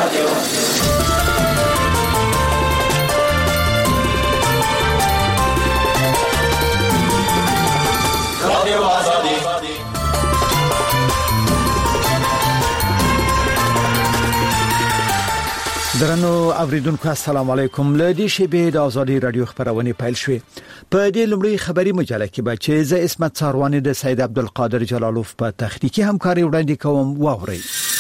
درنو اوریدونکو السلام علیکم. لدی شبه د ازادي رادیو خبرونه پیل شوه. په دې لومړی خبری مجله کې به چې ز اسمت څاروانی د سید عبدالقادر جلالوف په تخنیکی همکاري وړاندې کوم واوري.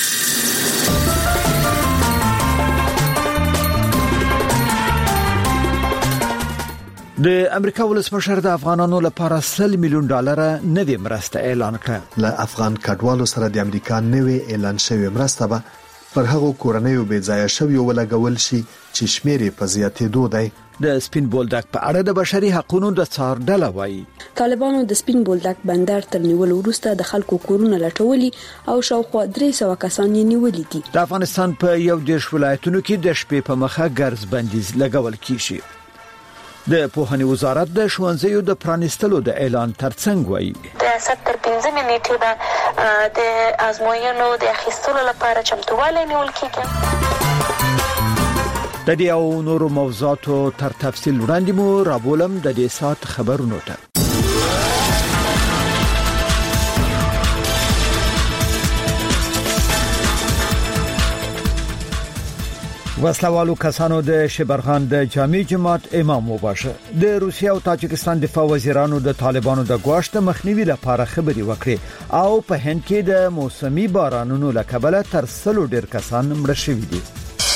د امریکا ولسمشر د افغانانو لپاره $100 میلیون نوې مرسته اعلان کړه. له افغان کډوالو سره د امریکا نوې اعلان شوی مرسته به پر هغو کورنیو بې ځایه شویو ولګول شي چې شمېر په زیاتېدو دی. د سپین بولدک په اړه د بشري حقوقو د څار ډله وایي طالبانو د سپین بولدک بندر تر نیول وروسته د خلکو کورونه لټولي او شاوخوا 300 کسان یې نیولي دي. د افغانستان په یو دیش ولایتونو کې د شپې په مخه ګرځ بندیز لګول کیږي. د پوهنې وزارت د ښوونځیو د پرانیستلو د اعلان ترڅنګ وایي د سپتمبر 15 نیټې به د ازموینو د اخیستلو لپاره چمتووالی نیول کیږي. د دې او نورو موضوعاتو تر تفصیل وړاندې مو رابولم د دې سات خبرونو ته. وسلوالو کسانو د شبرغان د جامع جماعت امام وباشه د روسیې او تاجکستان دفاع وزیرانو د طالبانو د ګواښ مخنیوي لپاره خبري وکړي او په هند کې د موسمي بارانونو لکبله تر 100 ډیر کسان مړ شوي دي.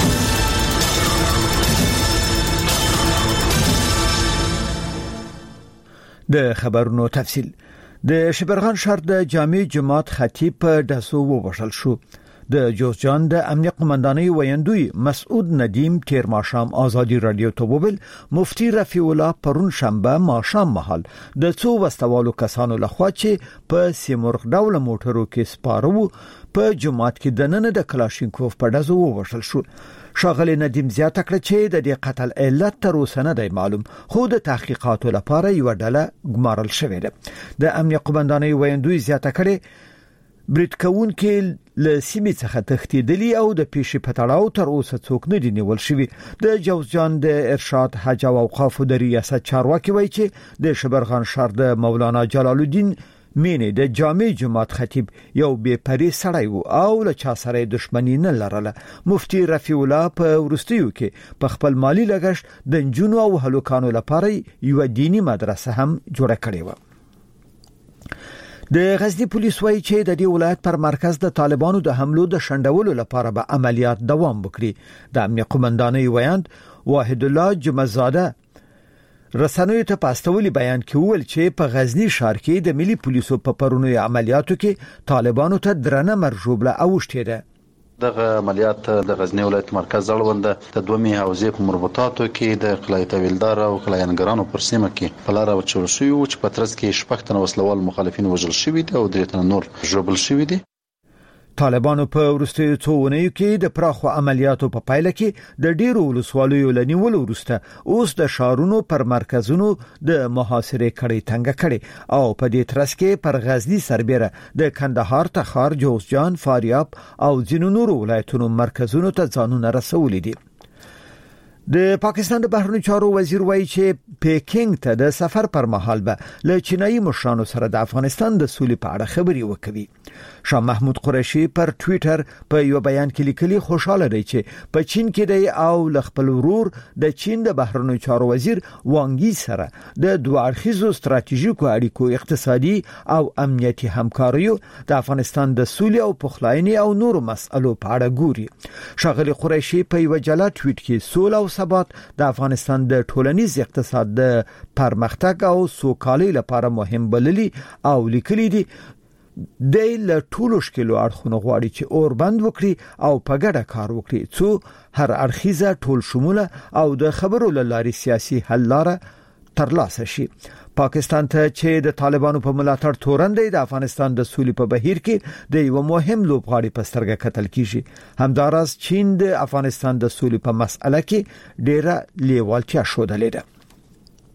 د خبرونو تفصیل. د شبرغان شهر د جامع جماعت خطیب په دسو وبشل شو. د جوزجان د امنیت قومندانۍ ویندوی مسعود ندیم تیر ماشام ازادي رادیو ته وویل مفتی رفیع الله پرون شنبه ماشام مهال د څو وسوالو کسانو لخوا چې په سیمرغ ډول موټرو کې سپارو په جماعت کې د نن د کلاشینکوف په دزو ووشل شو. شاغلی ندیم زیاته کړه چې د دې قتل علت تر اوسه نه دی معلوم خو د تحقیقاتو لپاره یو ډله ګمارل شوې ده. د امنیت قومندانۍ ویندوی زیاته کړه بریټ کون کې له سیمې څخه تښتېدلی او د پیښې په تړاو تر اوسه څوک نه دی نیول شوی. د جوزجان د ارشاد حج او اوقاف د ریاست چارواکي وایي چې د شبرغان شهر د مولانا جلال الدین مینه د جامع جماعت خطیب یو بې پرې سړی وو او له چا سره دښمنی نه لرله. مفتی رفیع الله په ورستیو کې په خپل مالی لګښت د جنونو او هلوکانو لپاره یو دینی مدرسه هم جوړه کړې و. د غزنی پولیس وایي چې د دې ولایت پر مرکز د طالبانو د حملو د شندولو لپاره به عملیات دوام وکړي. د امنیت قومندانۍ ویاند واحد الله جمعزاده رسنوي ته پاستولي بیان کې ویل چې په غزنی ښار کې د ملي پولیسو په پرونی عملیاتو کې طالبانو ته درنه مرجوبله اوښتې ده. دغه عملیات د غزنی ولایت مرکز اړوند د دومې حوزې په مربوطاتو کې د قلعه طویلدار او قلعه انګرانو پر سیمه کې په لار وچول شوی او چې په ترڅ کې شپږ تنه وسلوال مخالفین وژل شوي دي او درې تنه نور ژوبل شوي دي. طالبانو په وروستیو څو اونیو کې د پراخو عملیاتو په پایله کې د ډیرو ولسوالیو لنیول وروسته اوس د شارونو پر مرکزونو د محاصره کړي تنګ کړي او په دې ترڅ کې پر غزنی سربېره د کندهار تخار جوزجان فاریاب او ځینو نورو ولایتونو مرکزونو ته ځانونه رسولي دي. د پاکستان د بهرنیو چارو وزیر وایي چې پیکینګ ته د سفر پر مهال به له چینایي مشرانو سره د افغانستان د سولې په اړه خبري وکوي. شاه محمود قریشي پر ټوئیټر په یو بیان کې لیکلي خوشاله دی چې په چین کې دی او ل خپل ورور د چین د بهرنیو چارو وزیر وانګي سره د دوه اړخیزو ستراتیژیکو اړیکو اقتصادي او امنیتي همکاریو د افغانستان د سولې او پخلاینې او نورو مسئلو په اړه ګوري. شاغلی قریشي په یو جلا ټویټ کې سولې او ثبات د افغانستان د ټولنیز اقتصاد د پرمختګ او سوکالۍ لپاره مهم بللي او لیکلي دي د له ټولو شکلو اړخونو غواړي چې اوربند وکړي او په ګډه کار وکړي څو هر اړخیزه ټول شموله او د خبرو لاري سیاسي حل لاره ترلاسه شي. پاکستان ته چې د طالبانو په ملاتړ تورن دی د افغانستان د سولې په بهیر کې د یو مهم لوبغاړي په سترګه کتل کیږي. همداراز چین د افغانستان د سولې په مسأله کې ډیره لیوالتیا ښودلې ده.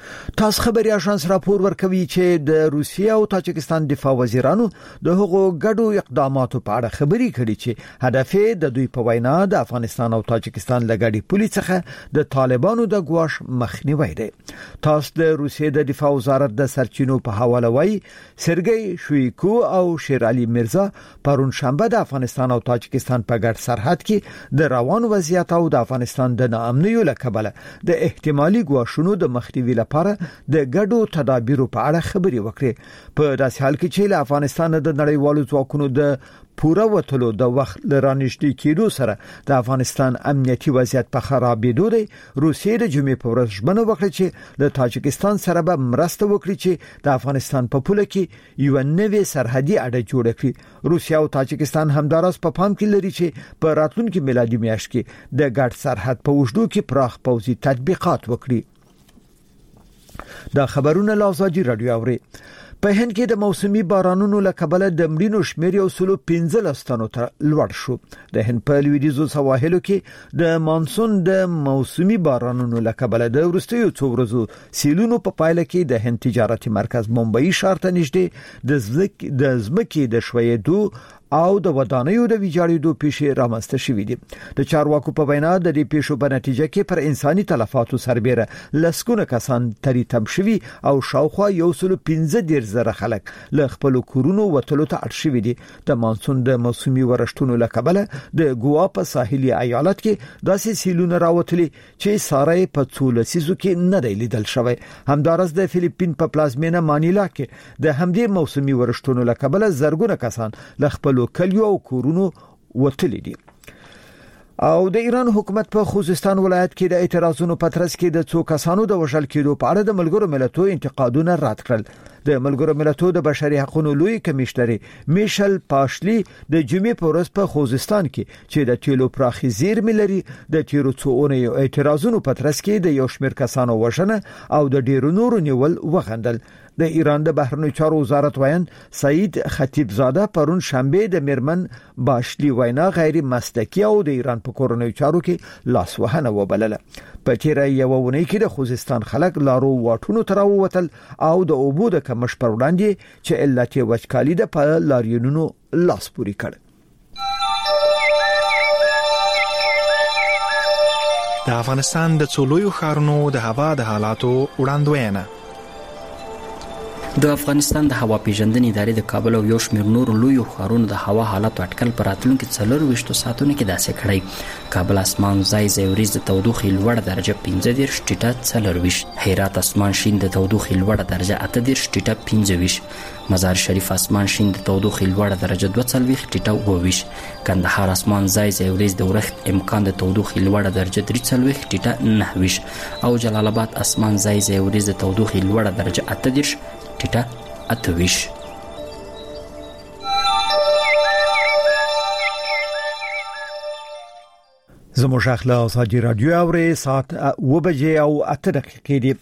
تاسو خبري اژانس راپور ورکوي چې د روسیې او تاجکستان دفاع وزیرانو د هغو ګډو اقداماتو په اړه خبري کړي چې هدف یې د دوی په وینا د افغانستان او تاجکستان لګړي پولیس څخه د طالبانو د ګواښ مخنیوي دی. تاسو د روسیې د دفاع وزارت د سرچینو په حواله وایي سرګي شویکو او شیر علي مرزا پرون شنبه د افغانستان او تاجکستان په ګډ سرحد کې د روان وضعیت او د افغانستان د ناامنیو لکبله د احتمالي ګواښونو د مخنیوي لپاره د ګډو تدابیرو په اړه خبري وکړي. په داسې حال کې چې له افغانستان د نړیوالو ځواکونو د پوره وټلو د وخت لرانشتي کېدو سره د افغانستان امنیتي وضعیت په خرابېدو دی، روسیې د جمعې په ورځ ژمنه وکړه چې د تاجکستان سره به مرسته وکړي چې د افغانستان په پوله کې یو نوې سرحدي اډه جوړه کړي. روسیا او تاجکستان همداراز په پام کې لري چې په راتلونکي میلادي میاشت کې د ګډ سرحد په وجودو کې پراخ پوځي تطبیقات وکړي. دا خبرونه لازادي رادیو اوري. په هند کې د موسمي بارانونو لکبله د مړینو شمیر یو سلو 15 تنو ته لوړ شو. د هند په لویدیځو سواحلو کې د مانسون د موسمي بارانونو لکبله د ورستیو څو ورځو سیلونو په پایله کې د هند تجارتي مرکز ممبئی ښار ته نږدې د ځمکې د شویدو او د ودانیو د ویجاړېدو پیښې رامنځته شوې دي. د چارواکو په وینا د دې پیښو په نتیجه کې پر انساني تلفاتو سربېره لسګونه کسان تریتم شوي او شاوخوا 115 زره خلک له خپل کورونو وتلو ته اړ شوي دي. د مانسون د موسمي ورښتونو لکبله د ګوا په ساحلي ایالت کې داسې سیلونه راوتلي چې ساري په څو لسیزو کې نه دی لیدل شوی. همدارس د فلیپین په پلازمینه مانیلا کې د همدې موسمي ورښتونو لکبله زرګونه کسان له خپل کلیو او کورونو وتلي دي. او د ایران حکومت په خوزستان ولایت کې د اعتراضونو په ترڅ کې د څو کسانو د وژل کېدو په اړه د ملګرو ملتونو انتقادونه رد کړل. د ملګرو ملتونو د بشري حقوقو لوی کمشنر میشل پاشلی د جمعې په ورځ په خوزستان کې چې د تیلو پراخي زیرمې لري د تیرو څو اعتراضونو په ترڅ کې د یو شمېر کسانو وژنه او د ډیرو نورو نیول وغندل. د ایران د بهرنیو چارو وزارت وایي سعید خطیب زاده پرون شنبه د میرمن باشلی وینا غیر مسلکی او د ایران په کورنیو چارو کې لاسوهنه وبلله. په تیر یو ونې کې د خوزستان خلک لارو واټونو تر ووتل او د اوبو د کمش پر وړاندې چې علت وچکالي د په لاریونونو لاس پوري کړ. د افغانستان د څولویو ښارونو د هوا د حالاتو وړاندوینه. د افغانستان د هوا پیژندنې ادارې د کابل او یو شمېر نور لویو ښارونو د هوا حالت اټکل پر راتلونکي 24 ساعتونو کې داسې کړی. کابل اسمان ځای ورځ د تودوخې لوړه درجه 15 ټیټه 40، هرات اسمان شین د تودوخې لوړه درجه 18 ټیټه 25، مزار شریف اسمان شین د تودوخې لوړه درجه 42 ټیټه 22، کندهار اسمان ځای ورځ د ورښت امکان د تودوخې لوړه درجه 43 ټیټه 29، او جلال آباد اسمان ځای ورځ د تودوخې لوړه درجه 18 ټیټه 28. زموږ اخلا ازادي رادیو اوري ساعت 2:08 دي.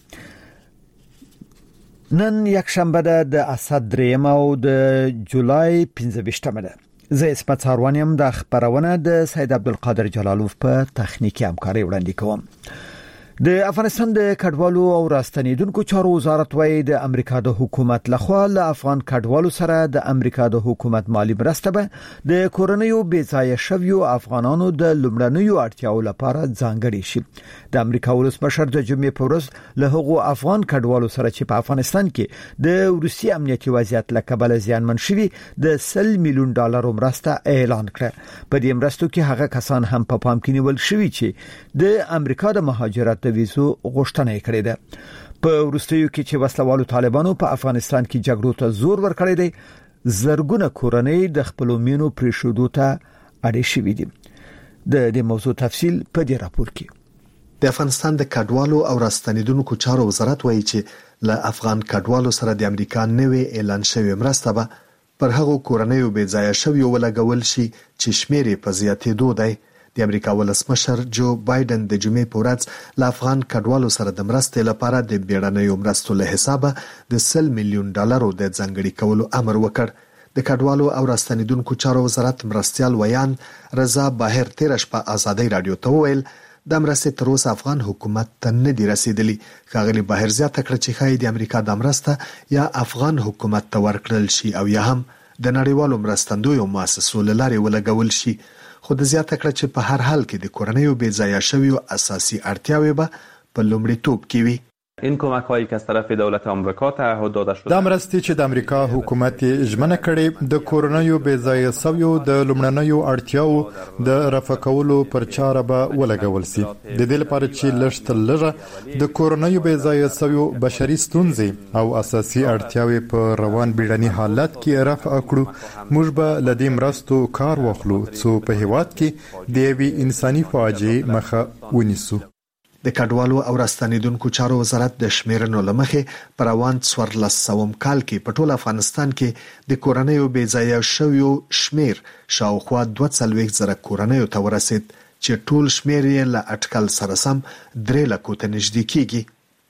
نن یک شنبه د اسد دریم او د جولای 15 ده. زه اسمت ساروانیم د خبرونه د سید عبدالقادر جلالوف په تخنیکی همکاري وړاندې کوم. د افغانستان د کډوالو او راستنیدونکو چارو وزارت وايي د امریکا د حکومت لخوا له افغان کډوالو سره د امریکا د حکومت مالی مرسته به د کورنیو بېځایه شویو افغانانو د لومړنیو اړتیاو لپاره ځانګړي شي. د امریکا ولسمشر د جمعې په ورځ له هغو افغان کډوالو سره چې په افغانستان کې د روسي امنیتي وضعیت لکبله زیانمن شوي د $100 میلیون مرسته اعلان کړه. په دې مرستو کې هغه کسان هم په پام کې نیول شوي چې د امریکا د مهاجرت د ویزو غوښتنه کړې ده. په وروستیو کې چې وسلوالو طالبانو په افغانستان کې جګړو ته زور ورکړی دی، زرګونه کورنۍ د خپل مینو پریښودو ته اړې شوې دي. د دې موضوع تفصیل په دې راپور کې. د افغانستان د کډوالو او راستنیدونکو چارو وزارت وایي چې له افغان کډوالو سره د امریکا نوې اعلان شوی مرسته به پر هغو کورنیو بېځایه شویو ولګول شي چې شمیر په زیاتېدو دی. د امریکا ولسمشر جو بایدن د جمعې په ورځ له افغان کډوالو سره د مرستې لپاره د بیړنیو مرستو له حسابه د $100 میلیون د ځانګړي کولو امر وکړ. د کډوالو او راستنیدونکو چارو وزارت مرستيال ویان رضا باهر تیر شپه آزادۍ رادیو ته وویل د مرستې تر اوسه افغان حکومت ته نه دی رسیدلی. ښاغلي بهیر زیاته کړه چې ښایي د امریکا د مرسته یا افغان حکومت ته ورکړل شي او یا هم د نړیوالو مرستندویو مؤسسو له لارې ولګول شي. خو د زیاته کړه چې په هر حال کې د کورنیو بې ځایه شویو اساسي اړتیاوې به په لومړیتوب کې وي. این کمک هایی که از طرف دولت آمریکا تعهد داده شده دا مرستې چې د امریکا حکومت ژمنه کړې د کورنیو بې ځایه شویو د لومړنیو اړتیاو د رفع کولو پر چاره به ولګول شي. د دې لپاره چې لږ تر لږه د کورنیو بې ځایه شویو بشري ستونزې او اساسي اړتیاوې په روان بیړني حالت کې رفع کړو، موږ به له دې مرستو کار واخلو څو په هیواد کې د یوې انساني فاجعې مخه ونیسو. د کډوالو او راستنیدونکو چارو وزارت د شمیرنو لمخې پر روان 1400 کال کې په ټول افغانستان کې د کورنیو بې ځایه شویو شمیر شاوخوا 240,000 کورنیو ته ورسید چې ټول شمیر یې له اټکل سره سم 3 لکو ته نږدې کیږي.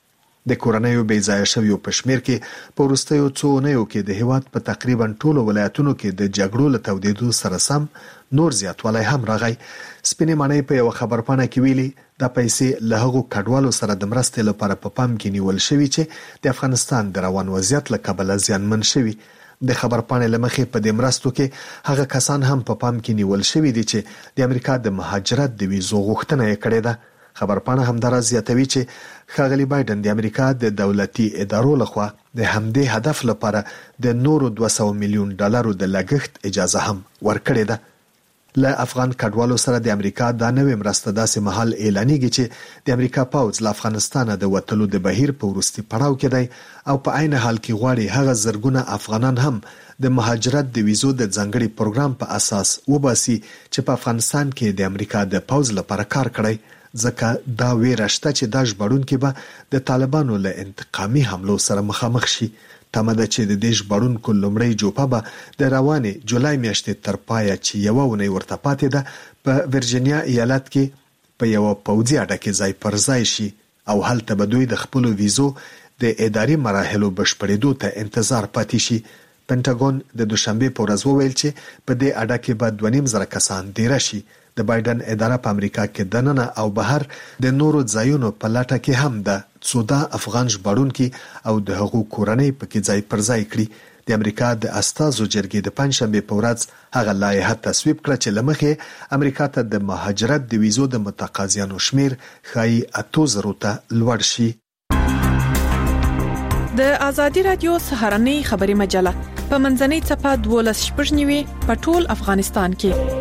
د کورنیو بې ځایه شویو په شمیر کې په وروستیو څو اونیو کې د هیواد په تقریبا ټولو ولایتونو کې د جګړو له تودېدو سره سم نور زیاتوالی هم راغی. سپینې ماڼۍ په یو خبرپاڼه کې ویلي دا پیسې له هغو کډوالو سره د مرستې لپاره په پام کې نیول شوي چې د افغانستان د روان وضعیت له کبله زیانمن شوي. د خبرپاڼې لمخې په دې مرستو کې هغه کسان هم په پام کې نیول شوي دي چې د امریکا د مهاجرت د ویزو غوښتنه یې کړې ده. خبرپاڼه همدارس زیاتوي چې ښاغلي بایدن د امریکا د دولتي ادارو لخوا د همدې هدف لپاره د نورو 200 میلیون ډالرو د لګښت اجازه هم ورکړې ده. له افغان کډوالو سره د امریکا د نوې مرسته داسې مهال اعلانېږي چې د امریکا پوځ له افغانستانه د وتلو د بهیر په وروستي پړاو کې دی او په عین حال کې غواړي هغه زرګونه افغانان هم د مهاجرت د ویزو د ځانګړي پروګرام په اساس وباسي چې په افغانستان کې د امریکا د پوځ لپاره کار کړی، ځکه دا ویره شته چې دا ژغورونکي به د طالبانو له انتقامي حملو سره مخامخ شي. تمه ده چې د دې ژغورونکو لومړۍ جوپه به د روانې جولای میاشتې تر پایه چې یوه اونۍ ورته پاتې ده په ورجینیا ایالت کې په یوه پوځي اډه کې ځای پر ځای شي او هلته به دوی د خپلو ویزو د اداري مراحلو بشپړېدو ته انتظار پاتې شي. پنټاګون د دوشنبې په ورځ وویل چې په دې اډه کې به 2,500 کسان دیره شي. د بایدن اداره په امریکا کې دننه او بهر د نورو ځایونو په لټه کې هم ده څو دا افغان ژغورونکي او د هغو کورنۍ پکې ځای پر ځای کړي. د امریکا د استازو جرګې د پنځشنبې په ورځ هغه لایحه تصویب کړه چې له مخې امریکا ته د مهاجرت د ویزو د متقاضیانو شمیر ښایي 8,000 ته لوړ شي. د ازادي رادیو سهارنۍ خبري مجله په منځنۍ صفحه 12 په ټول افغانستان کې.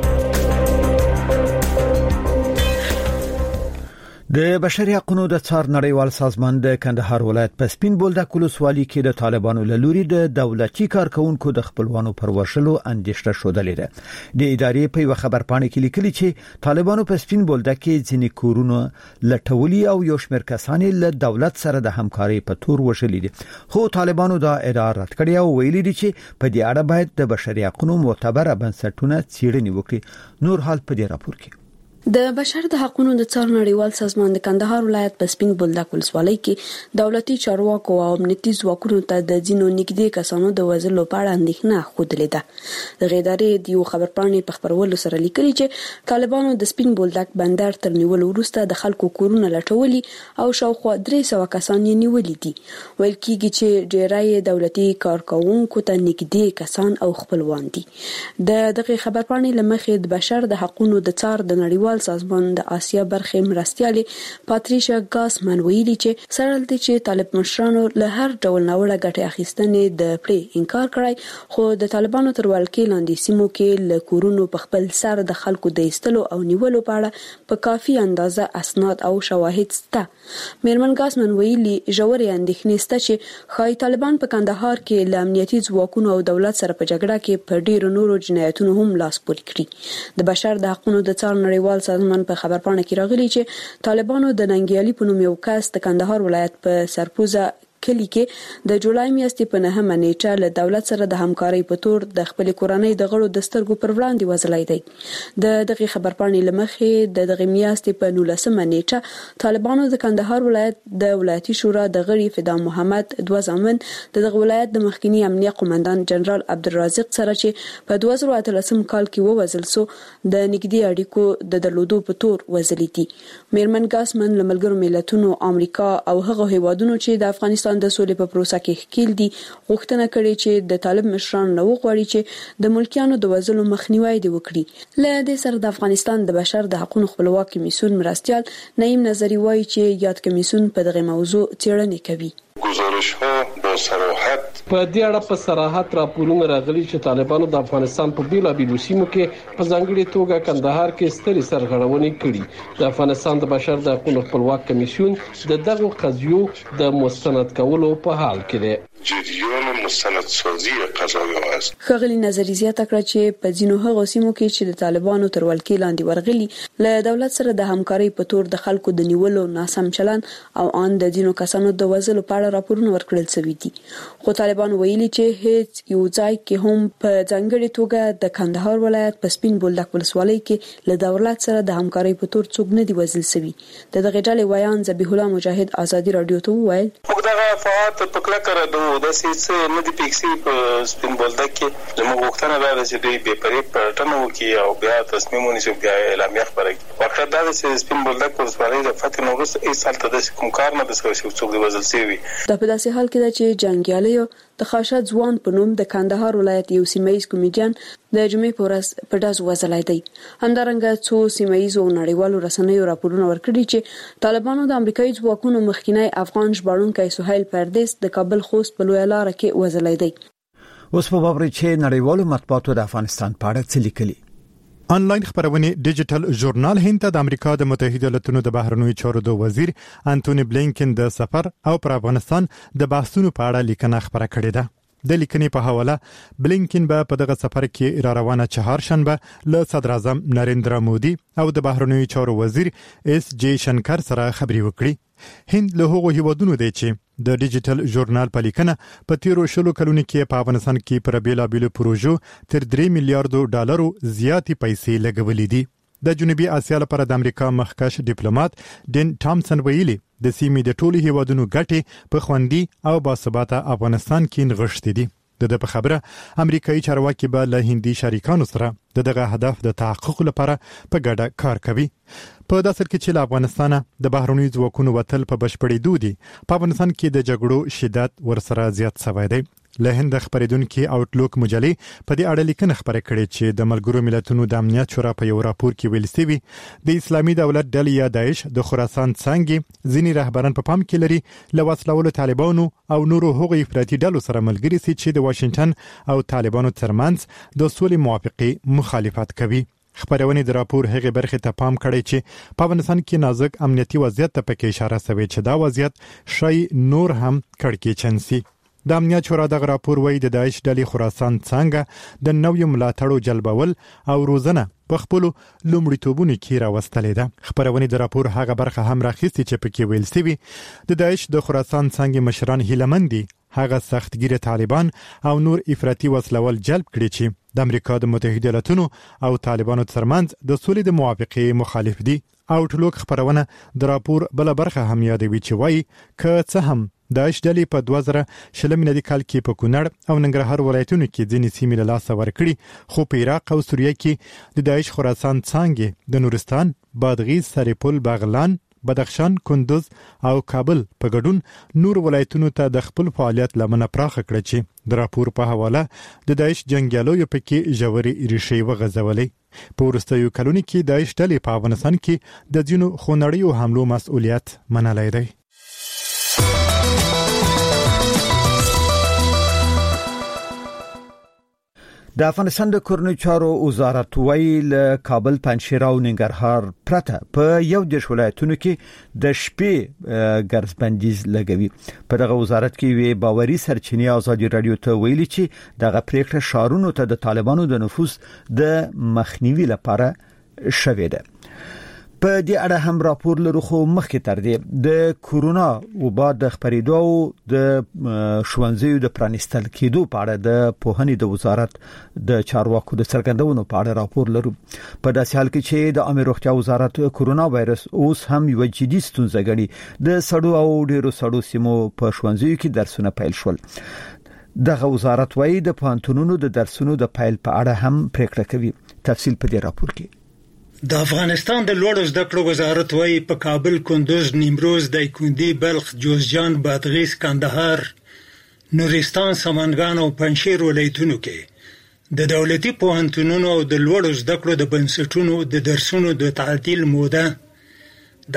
د بشري حقوقو د څار نړیوال سازمان د کندهار ولایت په سپین بولدک ولسوالۍ کې د طالبانو له لوري د دولتي کارکونکو د خپلوانو پر وشلو اندېښنه شودلې ده. د ادارې په خبرپاڼه کې لیکلي چې طالبانو په سپین بولدک کې ځینې کورونه لټولي او یو شمېر کسان له دولت سره د همکاري په تور وشلې دي. خو طالبانو دا ادعا رد کړې او ویلي دي چې په دې اړه باید د بشري حقوقو معتبره بنسټونه څېړنې وکړي. نور حال په دې راپور کې. د بشر د حقوقو د څار نړیوال سازمان د کندهار ولایت په سپین بولدک ولسوالۍ کې دولتي چارواکو او امنیتي ځواکونو ته د ځینو نږدې کسانو د وژلو په اړه اندېښنه ښودلې ده. د ادارې د یو خبرپاڼې په خبرولو سره لیکلي چې طالبانو د سپین بولدک بندر تر نیولو وروسته د خلکو کورونه لټولي او شاوخوا 300 کسان یې نیولي دي. ویل کېږي چې ډېری دولتي کارکونکو ته نږدې کسان او خپلوان دي. دغه خبرپاڼې لمخې د بشر د حقوقو د څار د نړیوال سازمان د آسیا برخې مرستیالې پاتریشا ګاسمن ویلي چې سره دې چې طالب مشرانو له هر ډول ناوړه ګټې اخیستنې د پرې انکار کړی، خو د طالبانو تر ولکې لاندې سیمو کې له کورونو په خپل سر د خلکو د ایستلو او نیولو په اړه په کافي اندازه اسناد او شواهد شته. میرمن ګاسمن ویلي ژورې اندېښنې شته چې ښایي طالبان په کندهار کې له امنیتي ځواکونو او دولت سره په جګړه کې په ډیرو نورو جنایتونو هم لاس پورې کړي. د بشر د حقوقو د څار نړیوال سازمان په خبرپاڼه کې راغلي چې طالبانو د ننګیالي په نوم یو کس د کندهار ولایت په سرپوزه کلی کې د جولای میاشتې په 9 نیټه له دولت سره د همکارۍ په تور د خپل کورنۍ د غړو د سترګو پر وړاندې وځلای دی. د دغه خبرپاڼې لمخې د دغه میاشتې په 19 نیټه طالبانو د کندهار ولایت د ولایتي شورا د غړي فدا محمد دوه ځامن د دغه ولایت د مخکنی امنیه قومندان جنرال عبدالرازق سره چې په 2013 کال کې ووزل سو د نګدي اړیکو د درلودو په تور وزلې دي. میرمن ګاسمن لملګرو ملتونو امریکا او هغه هیوادونو چې د افغانستان د سولې په پروسه کې ښکیل دي غوښتنه کړې چې د طالب مشران نو غواړي چې د ملکیانو د وزلو مخنیوي دی وکړي. له دې سره د افغانستان د بشر د حقوقو خپلواک کمیسیون مرستيال نعیم نظری وایي چې یاد کمیسیون په دغه موضوع څېړنه کوي. گزارش‌ها با صراحت په دې اړه په صراحت راپورونه راغلي چې طالبانو د افغانستان په بیلابیلو سیمو کې په ځانګړي توګه کندهار کې ستري سرغړونې کړې. د افغانستان د بشر د حقوقو خپلواک کمیسیون د دغه قضیو د مستند کولو په حال کې دی. جریان مستندسازی قضایا است. خغلی نظری زیاته کړه چې په ځینو هغو سیمو کې چې د طالبانو تر ولکې لاندې ورغلي له دولت سره د همکارۍ په تور د خلکو د نیولو ناسم چلن او ان د ځینو کسانو د وزلو په اړه راپورونه ورکړل شوي دي. خو طالبان ویلي چې هیڅ یو ځای کې هم په ځانګړي توګه د کندهار ولایت په سپین بولدک ولسوالۍ کې له دولت سره د همکارۍ په تور څوک نه دی وزل شوی. د دغه ډلې ویان ذبیح الله مجاهد ازادي رادیو ته وویل موږ دغه فعالیت په کله کړو د سیس نه دی پیکسي په سپین بولدک کې زموږ وختونه دا چې دوی به پرې پټنو کې او بیا تصمیم ونیسي بیا اعلامیه خبره کوي. وخت دا چې سپین بولدک ولسوالۍ د فتح نوروز هیڅ حالت د کوم کار نه د څوک دی وزل شوی. دا په داسې حال کې چې جنگیالیو د خاشد ځوان په نوم د کندهار ولایت یو سیمایي کمیډین د جمعې په ورځ په داس وزلای دی. همدارنګه څو سیمایي او نړیوالو رسنیو راپورونه ورکړي چې طالبانو د امریکایي ځواکونو مخکینی افغان ژباړونکی سهیل پردیس د کابل خوست په لوی لار کې وزلای دی. اوس په بابر چې نړیوالو مطبوعاتو د افغانستان په اړه څه لیکلي. آنلاین خبرونه ډیجیټل ژورنال هند ته د امریکا د متحده ایالاتونو د بهرنیو چارو د وزیر انټونی بلینکن د سفر او پر افغانستان د بحثونو په اړه لیکنه خبره کړې ده. د لیکنې په حواله بلینکن به په دغه سفر کې را روانه چهارشنبه له صدر اعظم نریندرا مودي او د بهرنیو چارو وزیر اس جی شنکر سره خبري وکړي. هند له هغو هیوادونو دی چې د ډیجیټل ژورنال په لیکنه په تیرو شلو کلونو کې په افغانستان کې پر بیلابیلو پروژو تر 3 میلیارډ ډالرو زیاتې پیسې لګولې دي. د جنوبي اسیا لپاره د امریکا مخکښ ډیپلوماټ ډین ټامسن ویلي د سیمې د ټولو هیوادونو ګټې په خوندي او باثباته افغانستان کې نغښتې دي. د په خبره امریکایي چارواکي به له هندي شریکانو سره دغه هدف د تحقق لپاره په ګډه کار کوي. په داسې کې چې له افغانستانه د بهرنیو ځواکونو وتل په بشپړېدو دي په افغانستان کې د جګړو شدت ورسره زیات شوی دی. له هند خبرېدونکو آوټلوک مجلې په دې اړه لیکنه خبره کړې چې د ملګرو ملتونو د امنیت شورا په یو راپور کې ویل شوی د اسلامي دولت ډلې یا داعش د خراسان څنګه ځینی رهبران په پام کې لري له وسلوالو طالبانو او نورو هغو افراطي ډلو سره ملګري سي چې د واشنگټن او طالبانو ترمنځ د سولې موافقه مخالفت کوي. خبرونه د راپور هغه برخه ته پام کړی چې په افغانستان کې نازک امنیتي وضعیت ته پکې اشاره شوی چې دا وضعیت شای نور هم کړکېچن سي. د امنیت شورا د راپور وایي د داعش ډلې خراسان څنګه د نویو ملاتړو جلبول او روزنه په خپل لومړیتوبونو کې راوستلې ده. خبرونه د راپور هغه برخه هم راخیستي چې پکې ویل شوی د داعش د خراسان څنګه مشران هیلمندي هغه سختګیره طالبان او نور افراطي وسلوال جلب کړي چې د امریکا د متحده ایالاتونو او طالبانو ترمنځ د سولې د موافقه مخالف دي. آوټلوک خبرونه د راپور بل برخه هم یادوي چې وایي که څه هم داعش ډلې په 2000 میلادي کال کې په کونړ او ننګرهار ولایتونو کې ځینې سیمې له لاسه ورکړي خو په عراق او سوریه کې د داعش خراسان څنګه د نورستان، بادغیس، سرپل، بغلان، بدخشان، کندوز او کابل په ګډون نور ولایتونو ته د خپل فعالیت لمنه پراخه کړ چې د راپور په حواله د داعش جنگیالو پکې ژورې ریښې وغځولې. په وروستیو کلونو کې داعش ډلې په افغانستان کې د ځینو خونړیو حملو مسؤلیت منلی دی. د افغانستان د کورنیو چارو وزارت ویل کابل، پنجشیر او ننګرهار پرته په یو د ولایتونو کې د شپې ګرځبندیز لګوي. په دغه وزارت کې وی باوري سرچینې ازادي رادیو ته ویلي چې دغه پریکړه شارونو ته د طالبانو د نفوذ د مخنیوي لپاره شوې ده. په دې اړه هم راپور لرو خو مخکې تر دې د کورونا وبا د خبرېدو د ښوونځیو د پرانیستل کېدو په اړه د پوهنې د وزارت د چارواکو د څرګندونو په اړه راپور لرو په داسې حال کې چې د عامه روغتیا وزارت کورونا وایرس اوس هم یو جدي ستونزه ګڼي د سړو او ډیرو سړو سیمو په ښوونځیو کې درسونه پیل شول دغه وزارت وايي د پوهنتونونو د درسونو د پیل په اړه هم پریکړه کوي تفصیل په دې راپور کې د افغانستان د لوړو زده کړو وزارت وايي په کابل، کندوز، نیمروز، دایکندي، بلخ، جوزجان، بادغیس، کندهار، نورستان، سمنګان او پنجشیر ولایتونو کې د دولتي پوهنتونونو او د لوړو زده کړو د بنسټونو د درسونو د تعطیل موده د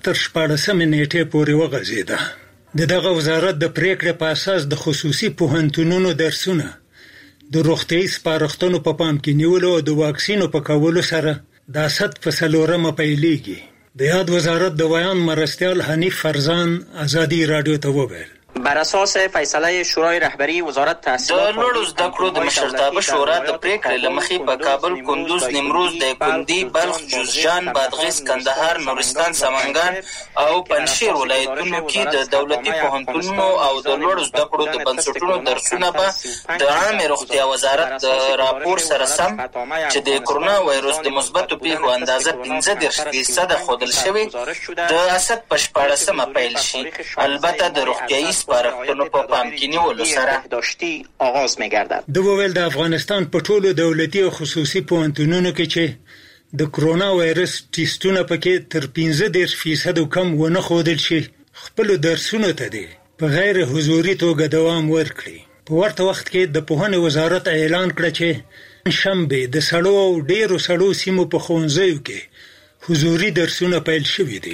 14 نیټې پورې وغځیده. دغه وزارت د پریکړې په اساس د خصوصي پوهنتونونو درسونه د روغتیايي سپارښتنو په پام کې نیولو او د واکسینو په کولو سره د 10 پیلېږي. د یاد وزارت د ویان مرستیال حنیف فرزان ازادي رادیو ته وویل بر اساس فیصله شورای رهبری وزارت تحصیلات د لوړو زده کړو د مشرتابه شورا د پریکړې لمخې په کابل، کندوز، نیمروز، دایکندي، بلخ، جوزجان، بادغیس، کندهار، نورستان، سمنګان او پنجشیر ولایتونو کې د دولتي پوهنتونونو او د لوړو زده کړو د بنسټونو درسونه به د عامه روغتیا وزارت د راپور سره سم چې د کرونا وایرس د مثبتو پیښو اندازه 15% ښودل شوې د اسد په 14 پیل شي. البته د روغتیايي سپارښتنو په پام کې نیولو سره آغاز می‌گردد. د ویل د افغانستان په ټولو دولتي او خصوصي پوهنتونونو کې چې د کرونا وایرس ټیسټونه پکې تر 15% کم ونه ښودل شي خپل درسونه ته دي په غیر حضوري توګه دوام ورکړي. په ورته وخت کې د پوهنې وزارت اعلان کړ چې شنبه د سړو او ډیرو سړو سیمو په ښوونځیو کې حضوري درسونه پیل شوي دي.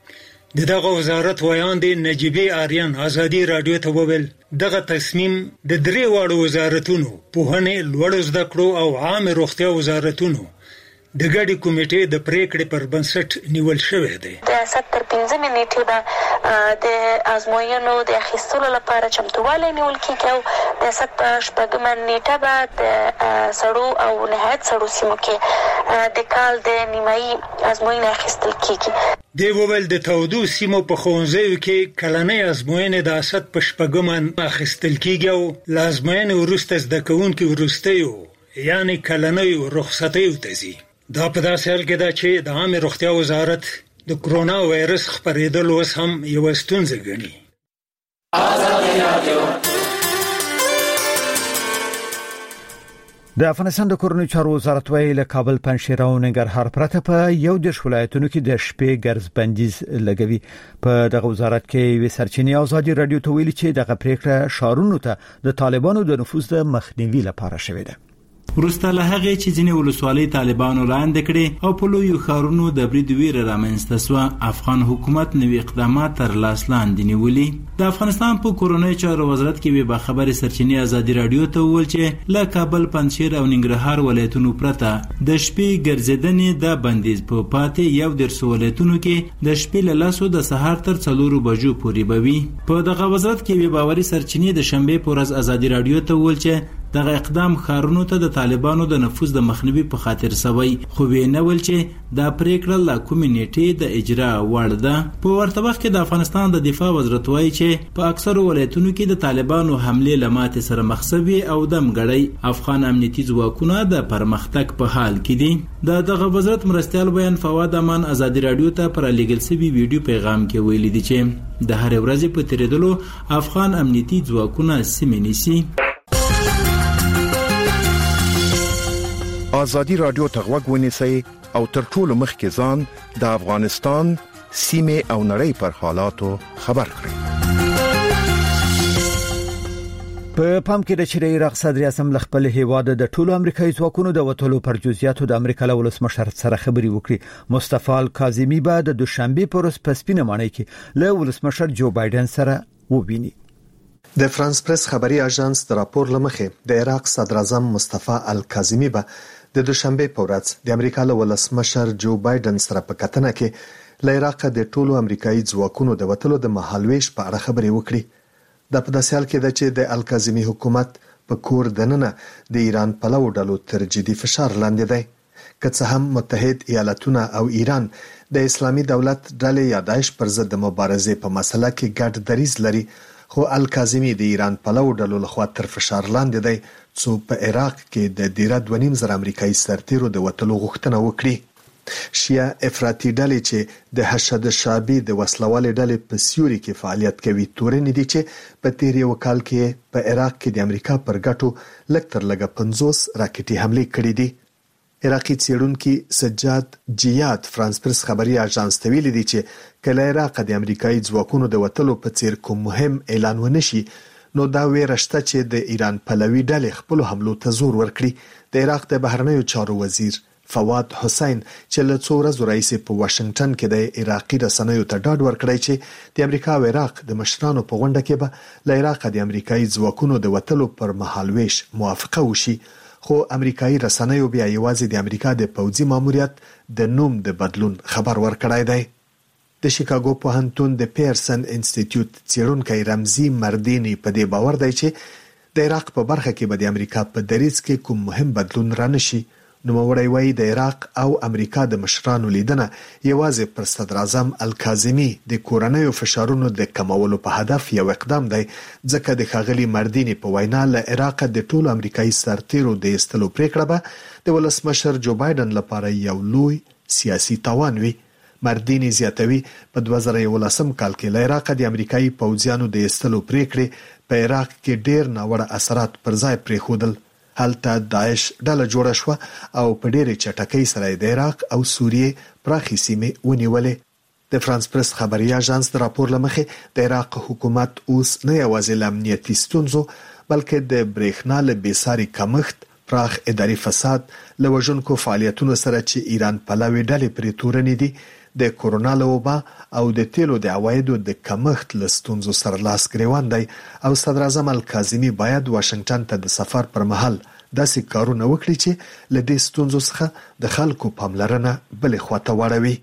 دغه وزارت ویاند نجیبی آریان ازادي رادیو ته وویل دغه تصمیم د درې واړو وزارتونو پوهنې، لوړو زده کړو او عامه روغتیا وزارتونو د ګډي کمیټې د پریکړې پر بنسټ نیول شوی دی. د 15 نیټې به د ازموینو د اخیستلو لپاره چمتووالی نیول کیږي او د 16 نیټه به د سړو او نهایت سړو سیمو کې د کال د نیمایي ازموینې اخیستل کیږي. دی وویل د تودو سیمو په ښوونځیو کې کلنۍ ازموینې د 16 اخیستل کیږي او لازموینې وروسته زده کوونکي وروستیو یعنی کلنۍ رخصتیو ته ځي. دا په داسې حال کې ده چې د عامه روغتیا وزارت د کرونا وایرس خپرېدل اوس هم یو ستونزه ګڼي. د افغانستان د کورنۍ چارو وزارت ویل کابل، پنجشیر او ننګرهار پرته په یو د ولایتونو کې د شپې ګرځ بندیز لګوي. په دغه وزارت کې وی سرچینې ازادي رادیو ته ویلي چې دغه پریکړه شارونو ته د طالبانو د نفوذ د مخنیوي لپاره شوې ده. ورسته له هغه چې ځینې ولسوالۍ طالبانو لاندې کړي او په لویو ښارونو د برید ویره رامنځته شوه، افغان حکومت نوي اقدامات تر لاس لاندې نیولي. د افغانستان په کورنۍ چارو وزارت کې به خبري سرچینې ازادي رادیو ته وویل چې له کابل، پنجشیر او ننګرهار ولایتونو پرته د شپې ګرځېدنې د بندیز په پاتې یو درس ولایتونو کې د شپې له لاسو د سهار تر 4 بجو پورې بوي. په دغه وزارت کې به باوري سرچینې د شنبه پر ورځ ازادي رادیو ته وویل چې دغه اقدام خارونو ته د طالبانو د نفوذ د مخنیوي په خاطر سوی، خو وینه ول چې دا پریکړه لا کومې نیټې د اجرا وړ ده. په ورته وخت کې د افغانستان د دفاع وزارت وایي چې په اکثر ولایتونو کې د طالبانو حمله لمات سره مخسبي او دمګړی افغان امنیتي ځواکونه د پرمختګ په حال کې دي. دغه وزارت مرستيال بیان فواد امان ازادي رادیو ته پر لیګل سوي ویډیو پیغام کې ویلي دي چې د هر ورځې په تیریدلو افغان امنیتي ځواکونه سیمې نیسي. ازادي رادیو ته غوږ ونیسئ او تر ټولو مخکې ځان د افغانستان سیمه او نړۍ پر حالاتو خبر کړئ. په پام کې د چیرې عراق صدر اعظم خپل هیواد د ټولو امریکایي ځواکونو د وټولو پر جزئیاتو د امریکا له ولسمشر سره خبري وکړي. مصطفی الکاظمی به د دوشنبه پر ورځ په سپینه ماڼۍ کې له ولسمشر جو بایدن سره وویني. د فرانس پریس خبري اژانس د راپور لمخې د عراق صدر اعظم مصطفی الکاظمی به د دوشنبه په ورځ د امریکا له ولسمشر جو بایدن سره په کتنه کې له عراق د ټولو امریکایي ځواکونو د وټولو د مهالويش په اړه خبري وکړي. د په داسې حال کې ده چې د الکاظمی حکومت په کور دننه د ایران پلو ډلو تر جدي فشار لاندې دی. که څه هم متحد ایالاتونه او ایران د اسلامي دولت ډلې یا داعش پر ضد د مبارزې په مسله کې ګډ دریځ لري، خو الکاظمی د ایران پلو ډلو لخوا تر فشار لاندې دی څو په عراق کې د 2.5 امریکایي سرتیرو د وټلو غوښتنه وکړي. شیعه افراطي ډلې چې د حشد شعبي د وسلوالې ډلې په سیوري کې فعالیت کوي تورنې دي چې په تیر یو کال کې په عراق کې د امریکا پر ګټو لږ تر لږه 50 راکټي حملې کړې دي. عراقي څېړونکي سجاد جیاد فرانس پرس خبري اژانس ته ویلي دي چې کله عراق د امریکایي ځواکونو د وټلو په څیر کوم مهم اعلان ونشي نو دا ویره شته چې د ایران پلوي ډلې خپل حملو ته زور ورکړي. د عراق د بهرنیو چارو وزیر فواد حسین چې له څو ورځې راهیسې په واشنگټن کې د عراقي رسنیو ته ډاډ ورکړی چې د امریکا او عراق د مشرانو په غونډه کې به له عراق د امریکایي ځواکونو د وټلو پر مهالويش موافقه وشي، خو امریکایي رسنیو بیا یوازې د امریکا د پوځي ماموریت د نوم د بدلون خبر ورکړی دی. د شیکاګو پوهنتون د پیرسن انسټیټیوټ څېړونکی رمزي مردینی په دې باور دی چې د عراق په برخه کې به د امریکا په دریځ کې کوم مهم بدلون رانشي. نوموړی وایي د عراق او امریکا د مشرانو لیدنه یوازې پر صدر اعظم الکاظمی د کورنیو فشارونو د کمولو په هدف یو اقدام دی، ځکه د ښاغلي مردینی په وینا له عراق د ټولو امریکایي سرتیرو د ایستلو پریکړه به د ولسمشر جو بایدن لپاره یو لوی سیاسي تاوان وي. مردینی زیاتوي په 2011 کال کې له عراق د امریکایي پوځیانو د ایستلو پریکړې په عراق کې ډېر ناوړه اثرات پر ځای پرېښودل. هلته داعش ډله جوړه شو او په ډېرې چټکۍ سره د عراق او سوریې پراخې سیمې ونیولې. د فرانس پرس خبري اژانس د راپور لمخې د عراق حکومت اوس نه یوازې له امنیتي ستونزو بلکې د برېښنا له بېساري کمښت، پراخ اداري فساد، له وژونکو فعالیتونو سره چې ایران پلوي ډلې پرې تورنې دي، د کورونا له وبا او د تیلو د عوایدو د کمښت له ستونزو سره لاس ګریوان دی او صدر اعظم الکاظمی باید واشنگټن ته د سفر پر مهال داسې کارونه وکړي چې له دې ستونزو څخه د خلکو پاملرنه بلې خواته واړوي.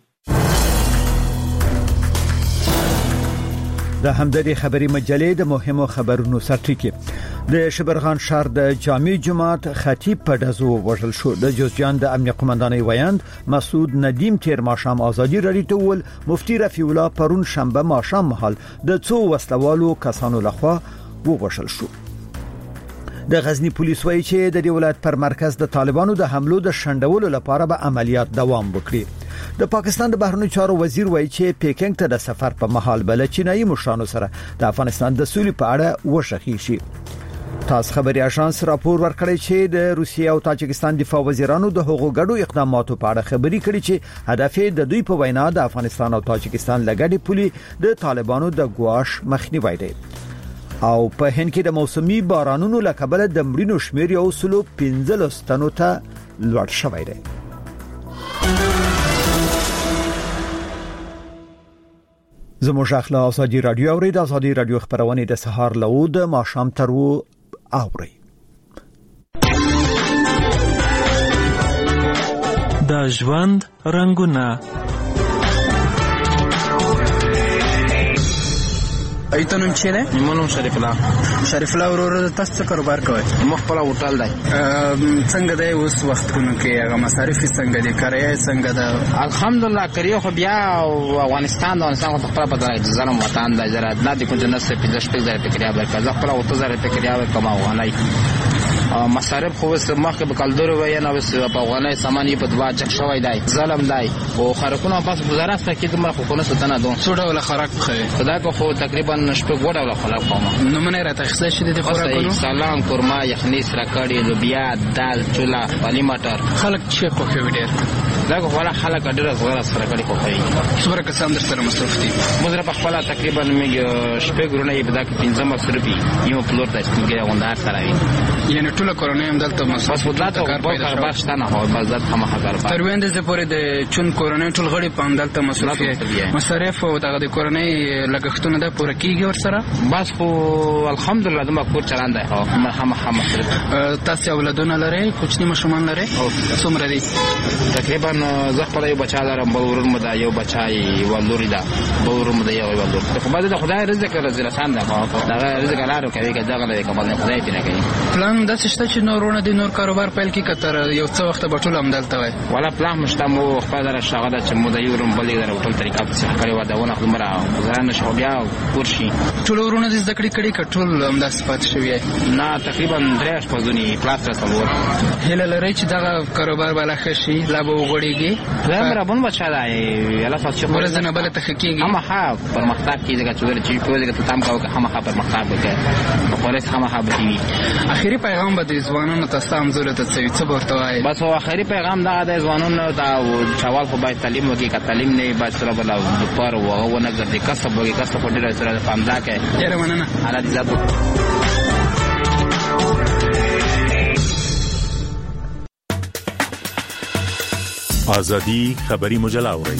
د همدغه خبري مجلې د مهمو خبرونو سرټکی د شبرغان شهر د جامع جماعت خطیب په دزو وژل شو. د جوزجان د امنیت قومندانۍ ویاند مسعود ندیم تیر ماښام ازادي رادیو ته ول مفتي رفیع الله پرون شنبه ماښام مهال د څو وسلوالو کسانو لخوا وژل شو. د غزنی پولیس وایي چې د ولایت پر مرکز د طالبانو د حملو د شندولو لپاره به عملیات دوام وکړي. د پاکستان د بهرنیو چارو وزیر وایي چې پیکنګ ته د سفر په مهال بل چینایي مشرانو سره د افغانستان د سولې په اړه وشخي شي. تاس خبري اژانس راپور ورکړی چې د روسیې او تاجکستان دفاع وزیرانو د حقوقو ګډو اقداماتو په اړه خبري کړي چې هدف د دوی په وینا د افغانستان او تاجکستان لګړې پولي د طالبانو د ګواښ مخنیوي دی. او په هند کې د موسمي بارانونو لکبل د مړینو شمیر یو سلو 15 تنو ته لوړ شوی دی. زموږ اخلا ازادي رادیو اورید ازادي رادیو خبرونه د سهار له د ماښام تر و اوري. د ژوند رنگونه ایتونم چی ده؟ نیمونم شریف الله. شریف الله ورور تاسو څه کاروبار کوئ؟ مخبل هوټل دی. څنګه دی اوس وختونو کې هغه مصارف څنګه دي؟ کرایه څنګه ده؟ الحمدلله کریه خو بیا افغانستان خو خپل په ځای ځلم وطن دی زړه د دې کوم جنس په 15,000 پکړیا ورکړه ځکه خپل 3000 پکړیا ورکوم افغانای مصارف خو مخکې به کالدور وای نه وس په افغانای سامان یې په دوا چک شوی دی ظلم دی او خرکونه پاس گزارش کې دمر خو نه ستنه دون څو ډول خرک خوري خدای کو خو تقریبا شپږ وډول خلک کوم نمونه راته خسته شې دي خوراکونو سلام قورما یخني سرکړی لوبیا دال چولا پالي مټر خلک چې خو ډېر دا کوله خلک ډېر زغره سرکړی خو کوي څومره کسان در سره مصرف دي مزره په خپل تقریبا میګ شپږ ورونه یې بدا 15 روپی یو پلور د ستګي غوندار سره یعنی ټول کورونه هم دلته مصرف وکړه کار شته نه هو بس ذات هم کار تر وینده زه پورې د چون کورونه ټول غړي په دلته مصرف مصارف او دغه د کورونه لګښتونه د پوره کیږي ور سره بس خو الحمدلله د مکور چلان دی هم مصرف تاسو اولادونه لرئ کوچنی مشومان لرئ څومره دي تقریبا زه خپل یو بچا لرم، بل ورور مده یو بچای ولوري دا، بل ورور مده یو ولور. خو بعد د خدای رزق رسان ده، دا رزق لارو کوي که دغه د کمال خدای دې نه کوي. پلان د څه شته چې نورونه د نور کاروبار پیل کی کتر یو څه وخت بټول هم دلته وای. ولا پلان مشته مو خپل در شغله چې مو د یورم بلې در ټول طریقه په څه کړی و دا ونه خمره زران شو بیا ورشي. ټول ورونه د ذکر کړي کټول هم د صفات شوی نه تقریبا 3 پزونی پلاستر سمور. هله لري چې دا کاروبار بالا خشي لا به وګړيږي. زمره بون بچا دی یلا تاسو ورزنه بل ته حقيقي هم ها پر مختار کیږي چې ور چې په دې ته تام کاوه هم ها پر مختار وکړي. په پولیس هم ها بتي. اخیری پیغام به د ځوانانو تاسو هم ضرورت څه ورته وای. بس هو اخیری پیغام دا د ځوانانو دا چوال خو باید تعلیم وکړي، که تعلیم نه باید سره بل پر وغه نه ګرځي کسب وکړي، کسب په ډیره سره پامدا کوي. ډیره مننه. حالات زیاتو آزادی خبری مجله اورئ